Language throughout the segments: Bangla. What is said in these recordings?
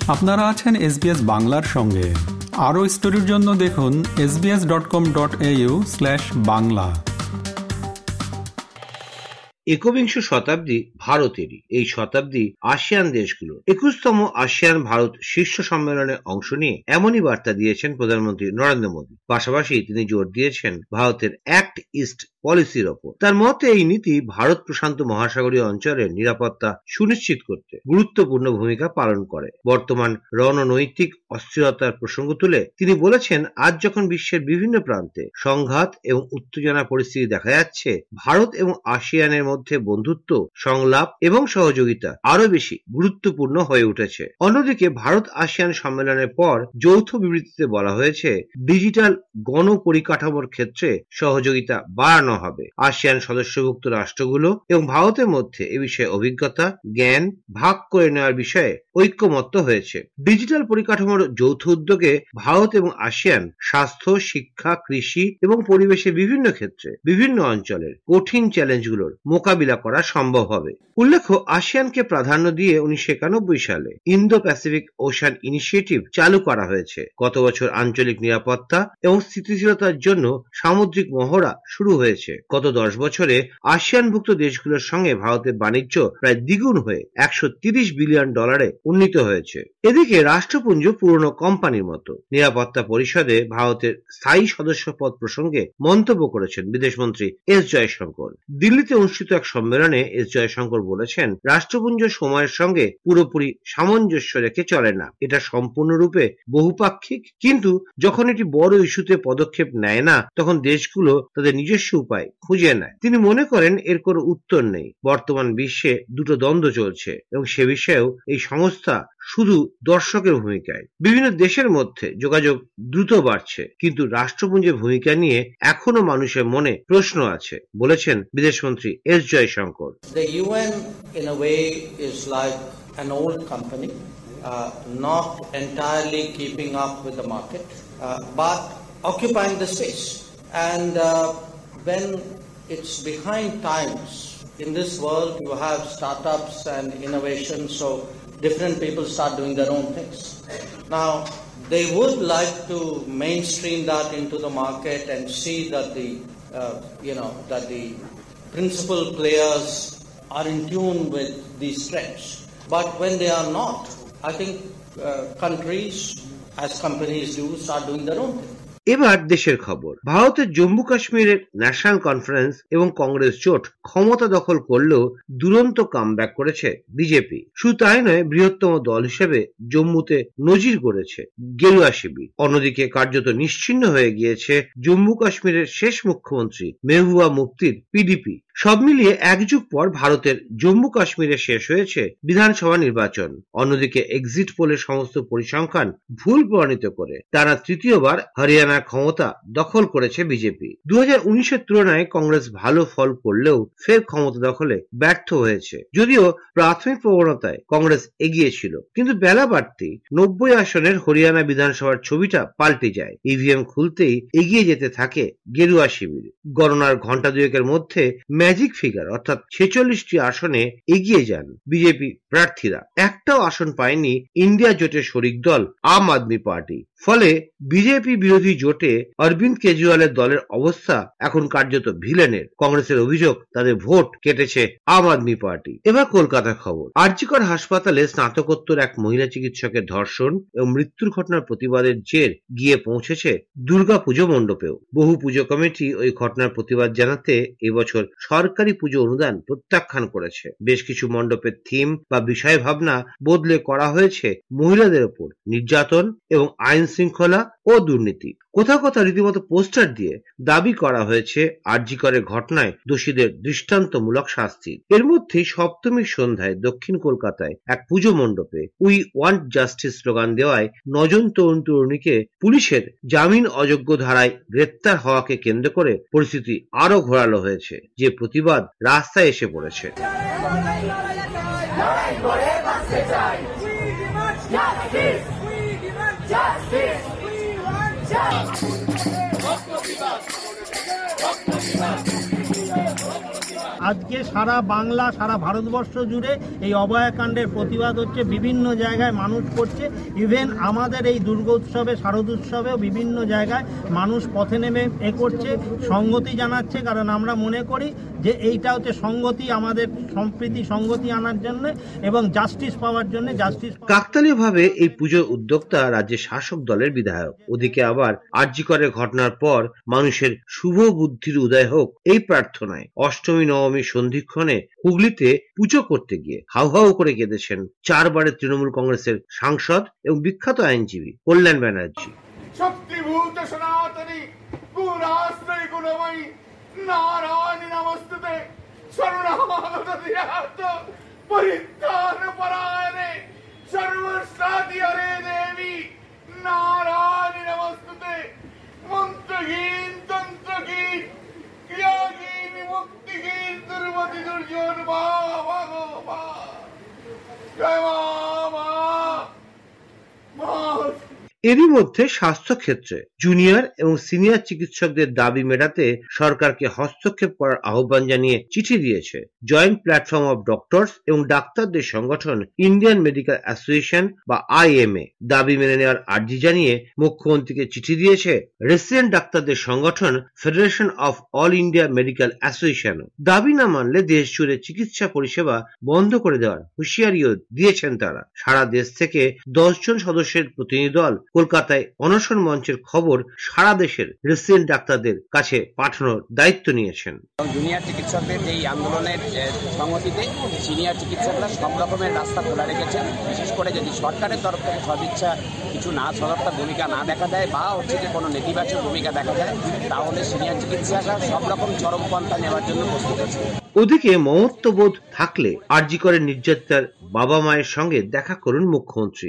আপনারা আছেন SBS বাংলার সঙ্গে। আরও স্টোরির জন্য দেখুন sbs.com.au/বাংলা। একবিংশ শতাব্দী ভারতেরই। এই শতাব্দী আসিয়ান দেশগুলো 21তম আসিয়ান ভারত শীর্ষ সম্মেলনে অংশ নিয়ে এমনই বার্তা দিয়েছেন প্রধানমন্ত্রী নরেন্দ্র মোদী। পাশাপাশি তিনি জোর দিয়েছেন ভারতের অ্যাক্ট ইস্ট পলিসির ওপর। তার মতে এই নীতি ভারত প্রশান্ত মহাসাগরীয় অঞ্চলের নিরাপত্তা সুনিশ্চিত করতে গুরুত্বপূর্ণ ভূমিকা পালন করে। বর্তমান রণনৈতিক অস্থিরতার প্রসঙ্গ তুলে তিনি বলেছেন, আজ যখন বিশ্বের বিভিন্ন প্রান্তে সংঘাত এবং উত্তেজনা পরিস্থিতি দেখা যাচ্ছে, ভারত এবং আসিয়ানের মধ্যে বন্ধুত্ব, সংলাপ এবং সহযোগিতা আরো বেশি গুরুত্বপূর্ণ হয়ে উঠেছে। অন্যদিকে ভারত আসিয়ান সম্মেলনের পর যৌথ বিবৃতিতে বলা হয়েছে, ডিজিটাল গণপরিকাঠামোর ক্ষেত্রে সহযোগিতা বাড়ানো হবে। আসিয়ান সদস্যভুক্ত রাষ্ট্রগুলো এবং ভারতের মধ্যে এ বিষয়ে অভিজ্ঞতা, জ্ঞান ভাগ করে নেওয়ার বিষয়ে ঐক্যমত্য হয়েছে। ডিজিটাল পরিকাঠামোর যৌথ উদ্যোগে ভারত এবং আসিয়ান স্বাস্থ্য, শিক্ষা, কৃষি এবং পরিবেশের বিভিন্ন ক্ষেত্রে বিভিন্ন অঞ্চলের কঠিন চ্যালেঞ্জগুলোর মোকাবিলা করা সম্ভব হবে। উল্লেখ্য, আসিয়ানকে প্রাধান্য দিয়ে 1991 সালে ইন্দো প্যাসিফিক ওশান ইনিশিয়েটিভ চালু করা হয়েছে। গত বছর আঞ্চলিক নিরাপত্তা এবং স্থিতিশীলতার জন্য সামুদ্রিক মহড়া শুরু হয়েছে। গত 10 বছরে আসিয়ানভুক্ত দেশগুলোর সঙ্গে ভারতের বাণিজ্য প্রায় দ্বিগুণ হয়ে $130 বিলিয়ন উন্নীত হয়েছে। এদিকে রাষ্ট্রপুঞ্জ পুরনো কোম্পানির মতো। নিরাপত্তা পরিষদে ভারতের স্থায়ী সদস্য পদ প্রসঙ্গে মন্তব্য করেছেন বিদেশমন্ত্রী এস জয়শঙ্কর। দিল্লিতে অনুষ্ঠিত এক সম্মেলনে এস জয়শঙ্কর বলেছেন, রাষ্ট্রপুঞ্জ সময়ের সঙ্গে পুরোপুরি সামঞ্জস্য রেখে চলে না। এটা সম্পূর্ণরূপে বহুপাক্ষিক, কিন্তু যখন এটি বড় ইস্যুতে পদক্ষেপ নেয় না, তখন দেশগুলো তাদের নিজস্ব উপায় খুঁজে নেয়। তিনি মনে করেন এর কোনো উত্তর নেই। বর্তমান বিশ্বে দুটো দ্বন্দ্ব চলছে এবং সে বিষয়েও এই সংস্থা শুধু দর্শকের ভূমিকায়। বিভিন্ন দেশের মধ্যে যোগাযোগ দ্রুত বাড়ছে, কিন্তু রাষ্ট্রপুঞ্জের ভূমিকা নিয়ে এখনো মানুষের মনে প্রশ্ন আছে, বলেছেন বিদেশমন্ত্রী S Jaishankar. The UN in a way is like an old company, not entirely keeping up with the market, but occupying the space. And when it's behind times, in this world you have startups and innovation, so different people start doing their own things. Now, they would like to mainstream that into the market and see that that the principal players are in tune with these trends. But when they are not, I think countries, as companies do, start doing their own thing. এবার দেশের খবর। ভারতের জম্মু কাশ্মীরের ন্যাশনাল কনফারেন্স এবং কংগ্রেস জোট ক্ষমতা দখল করলেও দুরন্ত কামব্যাক করেছে বিজেপি। শুধু তাই নয়, বৃহত্তম দল হিসেবে জম্মুতে নজির গড়েছে গেরুয়া শিবির। অন্যদিকে কার্যত নিশ্চিহ্ন হয়ে গিয়েছে জম্মু কাশ্মীরের শেষ মুখ্যমন্ত্রী মেহবুবা মুফতির পিডিপি। সব মিলিয়ে এক যুগ পর ভারতের জম্মু কাশ্মীরে শেষ হয়েছে বিধানসভা নির্বাচন। অন্যদিকে এক্সিট পোলের সমস্ত পরিসংখ্যান ভুল প্রমাণিত করে টানা তৃতীয়বার হরিয়ানার ক্ষমতা দখল করেছে বিজেপি। 2019-এর তুলনায় কংগ্রেস ভালো ফল করলেও ফের ক্ষমতা দখলে ব্যর্থ হয়েছে। যদিও প্রাথমিক প্রবণতায় কংগ্রেস এগিয়ে ছিল, কিন্তু বেলা বাড়তেই 90 আসনের হরিয়ানা বিধানসভার ছবিটা পাল্টে যায়। ইভিএম খুলতেই এগিয়ে যেতে থাকে গেরুয়া শিবির। গণনার ঘণ্টা দুয়েকের মধ্যে ম্যাজিক ফিগার অর্থাৎ 46টি আসনে এগিয়ে যান বিজেপি প্রার্থীরা। একটাও আসন পায়নি ইন্ডিয়া জোটের শরিক দল আম আদমি পার্টি। ফলে বিজেপি বিরোধী জোটে অরবিন্দ কেজরিওয়ালের দলের অবস্থা এখন কার্যত ভিলেনের। কংগ্রেসের অভিযোগ তাদের ভোট কেটেছে আম আদমি পার্টি। এবার কলকাতা খবর। আরজিকর হাসপাতালে স্নাতকোত্তর এক মহিলা চিকিৎসকের ধর্ষণ এবং মৃত্যুর ঘটনার প্রতিবাদের জের গিয়ে পৌঁছেছে দুর্গা পুজো মণ্ডপেও। বহু পুজো কমিটি ওই ঘটনার প্রতিবাদ জানাতে এবছর সরকারি পুজো অনুদান প্রত্যাখ্যান করেছে। বেশ কিছু মণ্ডপের থিম বা বিষয় ভাবনা বদলে করা হয়েছে মহিলাদের উপর নির্যাতন এবং আইন শৃঙ্খলা ও দুর্নীতি। কোথাও কোথাও রীতিমতো পোস্টার দিয়ে দাবি করা হয়েছে আরজিকরের ঘটনায় দোষীদের দৃষ্টান্তমূলক শাস্তি। এর মধ্যেই সপ্তমীর সন্ধ্যায় দক্ষিণ কলকাতায় এক পুজো মণ্ডপে উই ওয়ান্ট জাস্টিস স্লোগান দেওয়ায় 9 জন তরুণ তরুণীকে পুলিশের জামিন অযোগ্য ধারায় গ্রেপ্তার হওয়াকে কেন্দ্র করে পরিস্থিতি আরো ঘোরালো হয়েছে, যে প্রতিবাদ রাস্তায় এসে পড়েছে। আজ আজকে সারা বাংলা, সারা ভারতবর্ষ জুড়ে এই অভয়াকাণ্ডের প্রতিবাদ হচ্ছে, বিভিন্ন জায়গায় মানুষ করছে। ইভেন আমাদের এই দুর্গোৎসবে, শারদোৎসবেও বিভিন্ন জায়গায় মানুষ পথে নেমে করছে, সংগতি জানাচ্ছে। কারণ আমরা মনে করি যে এইটা হচ্ছে সংগতি, আমাদের সম্প্রীতি সংগতি আনার জন্য এবং জাস্টিস পাওয়ার জন্য। কাকতালীয়ভাবে এই পুজোর উদ্যোক্তা রাজ্যের শাসক দলের বিধায়ক। ওদিকে আবার আরজি করের ঘটনার পর মানুষের শুভ বুদ্ধির উদয় হোক এই প্রার্থনায় অষ্টমী নবমী সন্ধিক্ষণে হুগলিতে পুজো করতে গিয়ে হাউ হাউ করে কেঁদেছেন 4 বারের তৃণমূল কংগ্রেসের সাংসদ এবং বিখ্যাত আইনজীবী কল্যাণ ব্যানার্জি। শক্তিভূত সনাতনী গুণাশ্রয়ী গুণময়ী নারায়ণী নমস্তুতে শরণাগত পরিত্রাণ পরায়ণে সর্বসাধি হরে দেবী নারায়ণী নমস্তুতে। মন্ত্রহীন তন্ত্রহীন ক্রিয়াহীন মুক্তিহীন দুর্মতি দুর্জন মা ভগবা জয় মা মা। এরই মধ্যে স্বাস্থ্য ক্ষেত্রে জুনিয়র এবং সিনিয়র চিকিৎসকদের দাবি মেটাতে সরকারকে হস্তক্ষেপ করার আহ্বান জানিয়ে চিঠি দিয়েছে জয়েন্ট প্ল্যাটফর্ম অফ ডক্টরস এবং ডাক্তারদের সংগঠন ইন্ডিয়ান মেডিকেল অ্যাসোসিয়েশন বা IMA। দাবি মেনে নেওয়ার আর্জি জানিয়ে মুখ্যমন্ত্রীকে চিঠি দিয়েছে রেসিডেন্ট ডাক্তারদের সংগঠন federation of all India medical association. দাবি না মানলে দেশ জুড়ে চিকিৎসা পরিষেবা বন্ধ করে দেওয়ার হুঁশিয়ারিও দিয়েছেন তারা। সারা দেশ থেকে 10 জন সদস্যের প্রতিনিধি দল কলকাতায় অনশন মঞ্চের খবর সারা দেশের রেসিডেন্ট ডাক্তারদের কাছে পাঠানোর দায়িত্ব নিয়েছেন। জুনিয়র চিকিৎসকদের এই আন্দোলনের সংগতিতে সিনিয়র চিকিৎসকরা সব রকমের রাস্তা খোলা রেখেছেন। বিশেষ করে যদি সরকারের তরফ থেকে সদিচ্ছা কিছু সদর্থক ভূমিকা না দেখা দেয় বা হচ্ছে যে কোনো নেতিবাচক ভূমিকা দেখা যায়, তাহলে সিনিয়র চিকিৎসকরা সব রকম চরমপন্থা নেওয়ার জন্য প্রস্তুত আছে। ওদিকে মমত্ববোধ থাকলে আরজি করের নির্যাতিতার বাবা মায়ের সঙ্গে দেখা করুন মুখ্যমন্ত্রী।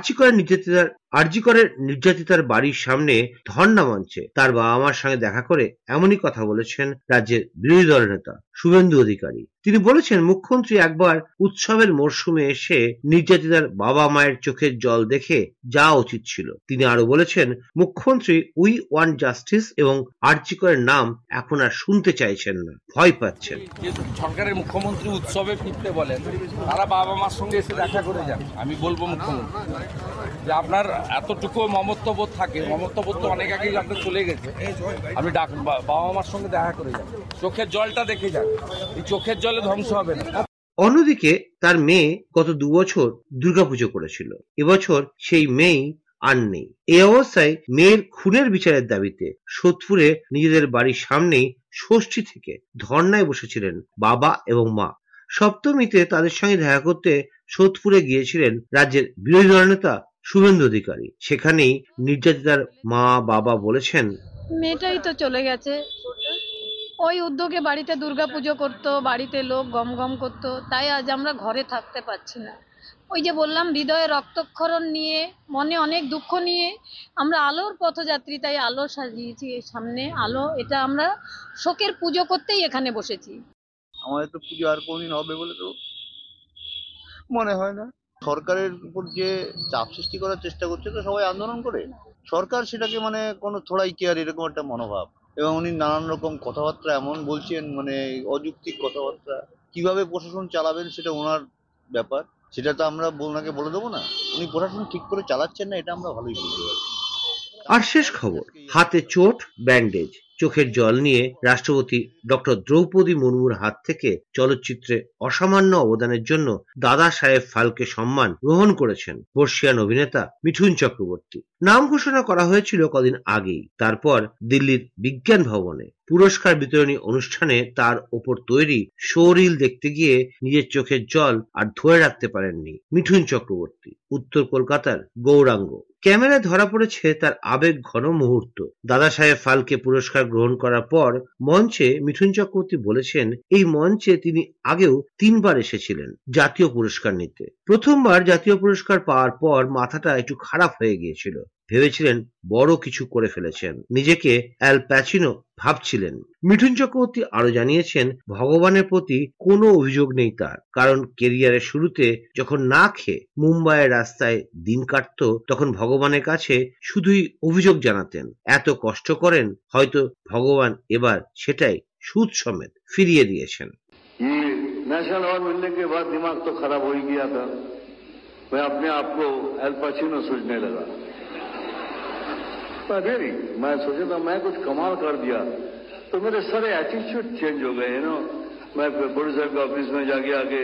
আরজি করের নির্যাতিতার বাড়ির সামনে ধর্ণা মঞ্চে তার বাবা মার সঙ্গে দেখা করে এমনই কথা বলেছেন রাজ্যের বিরোধী দল নেতা শুভেন্দু অধিকারী। তিনি বলেছেন, মুখ্যমন্ত্রী একবার উৎসবের মরশুমে এসে নির্যাতিতার বাবা মায়ের চোখের জল দেখে যাওয়া উচিত ছিল। তিনি আরো বলেছেন, মুখ্যমন্ত্রী উই ওয়ান্ট জাস্টিস এবং আরজি করের নাম এখন আর শুনতে চাইছেন না, ভয় পাচ্ছেন। সরকারের মুখ্যমন্ত্রী উৎসবে ফিরতে বলেন, তারা বাবা মার সঙ্গে এসে দেখা করে যান। আমি বলবো মুখ্যমন্ত্রী যে আপনার এতটুকু মমত্ববোধ থাকে, মমত্ববোধ তো অনেক আগেই আপনার চলে গেছে, আপনি বাবা মার সঙ্গে দেখা করে যান, চোখের জলটা দেখে যান। এই চোখের জলে ধ্বংস হবে না। অন্যদিকে তার মেয়ে গত 2 বছর দুর্গাপুজো করেছিল, এবছর সেই মেয়েই আর নেই। এই অবস্থায় মেয়ের খুনের বিচারের দাবিতে সোদপুরে নিজেদের বাড়ির সামনেই ষষ্ঠী থেকে ধর্নায় বসেছিলেন বাবা এবং মা। সপ্তমীতে তাদের সঙ্গে দেখা করতে সোদপুরে গিয়েছিলেন রাজ্যের বিরোধী দল নেতা শুভেন্দু অধিকারী। সেখানেই নির্যাতিতার মা বাবা বলেছেন, মেয়েটাই তো চলে গেছে, ওই উদ্যোগে বাড়িতে দুর্গাপুজো করতো, বাড়িতে লোক গম গম করতো, তাই আজ আমরা ঘরে থাকতে পারছি না। ওই যে বললাম, হৃদয়ে রক্তক্ষরণ নিয়ে, মনে অনেক দুঃখ নিয়ে আমরা আলোর পথযাত্রী, তাই আলো সাজিয়েছি এই সামনে আলো। এটা আমরা শোকের পুজো করতেই এখানে বসেছি। আমাদের তো পুজো আর কোনদিন হবে বলে তো মনে হয় না। সরকারের উপর যে চাপ সৃষ্টি করার চেষ্টা করছে তো সবাই আন্দোলন করে, সরকার সেটাকে কোনো থোড়াই কেয়ার এরকম একটা মনোভাব। এবং উনি নানান রকম কথাবার্তা এমন বলছেন, অযৌক্তিক কথাবার্তা। কিভাবে প্রশাসন চালাবেন সেটা ওনার ব্যাপার, সেটা তো আমরা ওনাকে বলে দেবো না। উনি প্রশাসন ঠিক করে চালাচ্ছেন না, এটা আমরা ভালোই বুঝতে পারছি। আর শেষ খবর, হাতে চোট, ব্যান্ডেজ, চোখের জল নিয়ে রাষ্ট্রপতি ডক্টর দ্রৌপদী মুর্মুর হাত থেকে চলচ্চিত্রে অসামান্য অবদানের জন্য দাদা সাহেব ফালকে সম্মান গ্রহণ করেছেন বর্ষিয়ান অভিনেতা মিঠুন চক্রবর্তী। নাম ঘোষণা করা হয়েছিল কদিন আগেই। তারপর দিল্লির বিজ্ঞান ভবনে পুরস্কার বিতরণী অনুষ্ঠানে তার ওপর তৈরি শোরিল দেখতে গিয়ে নিজের চোখের জল আর ধরে রাখতে পারেননি মিঠুন চক্রবর্তী। উত্তর কলকাতার গৌরাঙ্গ ক্যামেরায় ধরা পড়েছে তার আবেগ ঘন মুহূর্ত। দাদা সাহেব ফালকে পুরস্কার গ্রহণ করার পর মঞ্চে মিঠুন চক্রবর্তী বলেছেন, এই মঞ্চে তিনি আগেও 3 বার এসেছিলেন জাতীয় পুরস্কার নিতে। প্রথমবার জাতীয় পুরস্কার পাওয়ার পর মাথাটা একটু খারাপ হয়ে গিয়েছিল, ভেবেছিলেন বড় কিছু করে ফেলেছেন, নিজেকে অ্যাল প্যাচিনো ভাবছিলেন। মিঠুন চক্রবর্তী আরো জানিয়েছেন, ভগবানের প্রতি কোনো অভিযোগ নেই তার, কারণ কেরিয়ারের শুরুতে যখন না খেয়ে মুম্বাইয়ের রাস্তায় দিন কাটতো, তখন ভগবানের কাছে শুধুই অভিযোগ জানাতেন, এত কষ্ট করেন, হয়তো ভগবান এবার সেটাই সুদ সমেত ফিরিয়ে দিয়েছেন। ये नेशनल अवार्ड मिलने के बाद दिमाग तो खराब हो ही गया था। मैं अपने आप को एल पचिनो सोचने लगा। मैं सोचा था मैं कुछ कमाल कर दिया, तो मेरे सारे एटीट्यूड चेंज हो गए ना। मैं प्रोड्यूसर के ऑफिस में जाके आके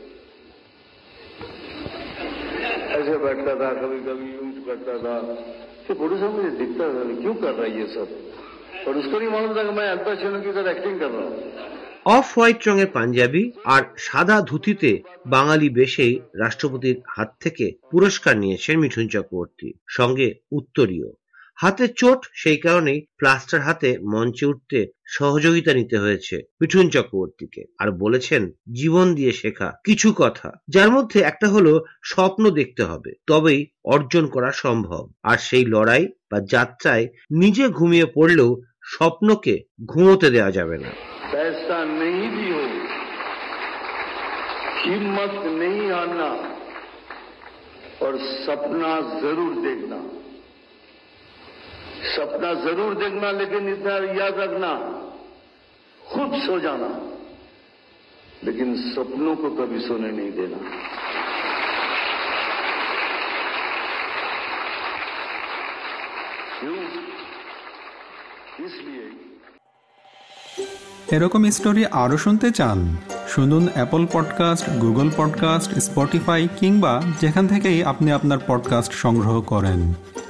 ऐसे बैठता था, कभी कभी यूं करता था। तो प्रोड्यूसर मुझे दिखता था क्यों कर रहा है ये सब, और उसको नहीं मालूम था कि मैं अल्पा चैनो की तरह एक्टिंग कर रहा हूँ। অফ হোয়াইট রঙের পাঞ্জাবি আর সাদা ধুতিতে বাঙালি বেশেই রাষ্ট্রপতির হাত থেকে পুরস্কার নিয়েছেন মিঠুন চক্রবর্তী, সঙ্গে উত্তরীয়। হাতে চোট, সেই কারণেই প্লাস্টার হাতে মঞ্চে উঠতে সহযোগিতা নিতে হয়েছে মিঠুন চক্রবর্তীকে। আর বলেছেন জীবন দিয়ে শেখা কিছু কথা, যার মধ্যে একটা হলো স্বপ্ন দেখতে হবে, তবেই অর্জন করা সম্ভব। আর সেই লড়াই বা যাত্রায় নিজে ঘুমিয়ে পড়লেও স্বপ্নকে ঘুমোতে দেওয়া যাবে না। पैसा नहीं भी हो, हिम्मत नहीं हारना और सपना जरूर देखना। सपना जरूर देखना, लेकिन इतना याद रखना, खुद सो जाना, लेकिन सपनों को कभी सोने नहीं देना। क्यों? इसलिए এরকম স্টোরি আরও শুনতে চান? শুনুন Apple podcast, Google podcast, Spotify কিংবা যেখান থেকেই আপনি আপনার পডকাস্ট সংগ্রহ করেন।